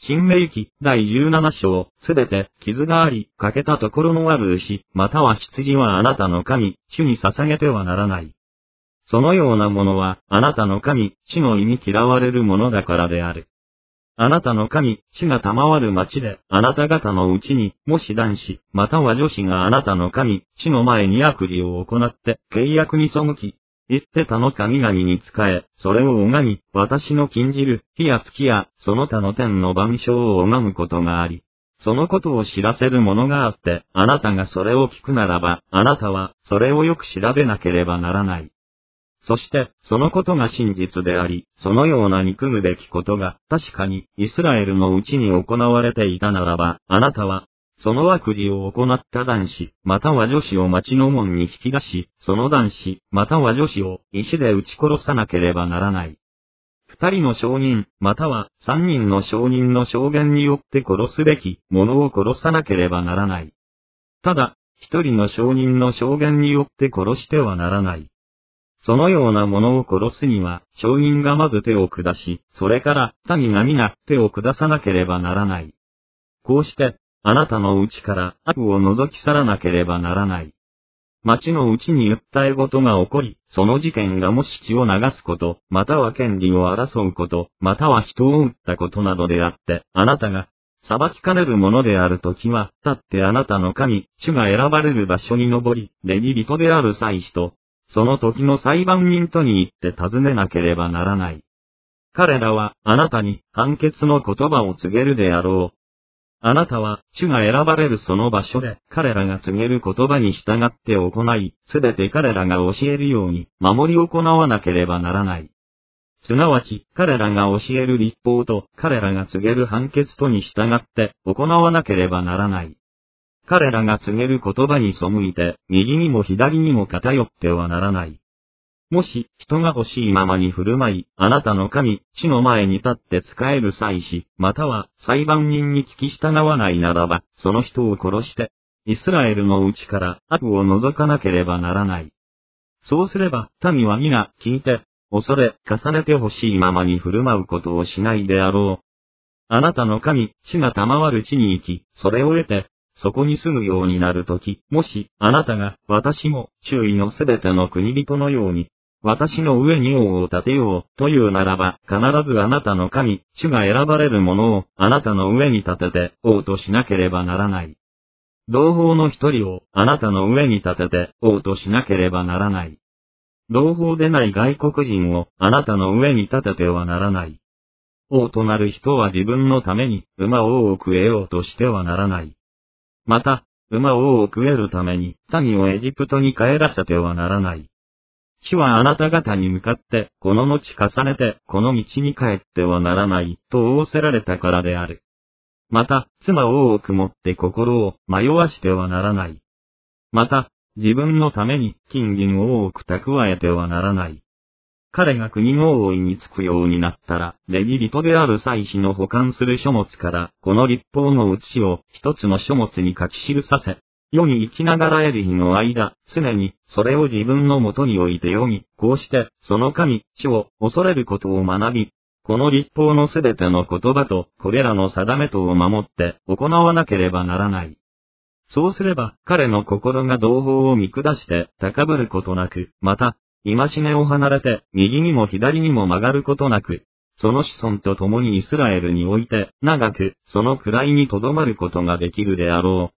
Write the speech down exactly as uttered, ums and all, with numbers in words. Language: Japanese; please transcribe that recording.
新明記第じゅうなな章、すべて傷があり、欠けたところのある牛、または羊はあなたの神、主に捧げてはならない。そのようなものは、あなたの神、主の意に嫌われるものだからである。あなたの神、主が賜る町で、あなた方のうちに、もし男子、または女子があなたの神、主の前に悪事を行って、契約に背き、言って他の神々に仕え、それを拝み、私の禁じる、日や月や、その他の天の万象を拝むことがあり、そのことを知らせるものがあって、あなたがそれを聞くならば、あなたは、それをよく調べなければならない。そして、そのことが真実であり、そのような憎むべきことが、確かに、イスラエルのうちに行われていたならば、あなたは、その悪事を行った男子、または女子を町の門に引き出し、その男子、または女子を石で撃ち殺さなければならない。二人の証人、または三人の証人の証言によって殺すべきものを殺さなければならない。ただ、一人の証人の証言によって殺してはならない。そのようなものを殺すには、証人がまず手を下し、それから民が皆手を下さなければならない。こうして、あなたのうちから悪を除き去らなければならない。町のうちに訴え事が起こり、その事件がもし血を流すこと、または権利を争うこと、または人を撃ったことなどであって、あなたが裁きかねるものであるときは、立ってあなたの神、主が選ばれる場所に登り、レビ人である祭司と、その時の裁判人とに行って尋ねなければならない。彼らはあなたに判決の言葉を告げるであろう。あなたは、主が選ばれるその場所で、彼らが告げる言葉に従って行い、すべて彼らが教えるように、守り行わなければならない。すなわち、彼らが教える律法と、彼らが告げる判決とに従って、行わなければならない。彼らが告げる言葉に背いて、右にも左にも偏ってはならない。もし、人が欲しいままに振る舞い、あなたの神、主の前に立って仕える祭司、または裁判人に聞き従わないならば、その人を殺して、イスラエルのうちから悪を除かなければならない。そうすれば、民は皆聞いて、恐れ、重ねて欲しいままに振る舞うことをしないであろう。あなたの神、主が賜る地に行き、それを得て、そこに住むようになるとき、もし、あなたが、私も、周囲のすべての国人のように、私の上に王を立てよう、というならば、必ずあなたの神、主が選ばれるものを、あなたの上に立てて、王としなければならない。同胞の一人を、あなたの上に立てて、王としなければならない。同胞でない外国人を、あなたの上に立ててはならない。王となる人は自分のために、馬を多く得ようとしてはならない。また、馬を多く得るために、民をエジプトに帰らせてはならない。主はあなた方に向かって、この後重ねて、この道に帰ってはならない、と仰せられたからである。また、妻を多く持って心を迷わしてはならない。また、自分のために金銀を多く蓄えてはならない。彼が国の王位につくようになったら、レビ人である祭司の保管する書物から、この律法の写しを一つの書物に書き記させ、世に生きながら得る日の間、常に、それを自分のもとに置いて読み、こうして、その神、主を恐れることを学び、この律法のすべての言葉と、これらの定めとを守って、行わなければならない。そうすれば、彼の心が同胞を見下して、高ぶることなく、また、戒めを離れて、右にも左にも曲がることなく、その子孫と共にイスラエルにおいて、長く、その位に留まることができるであろう。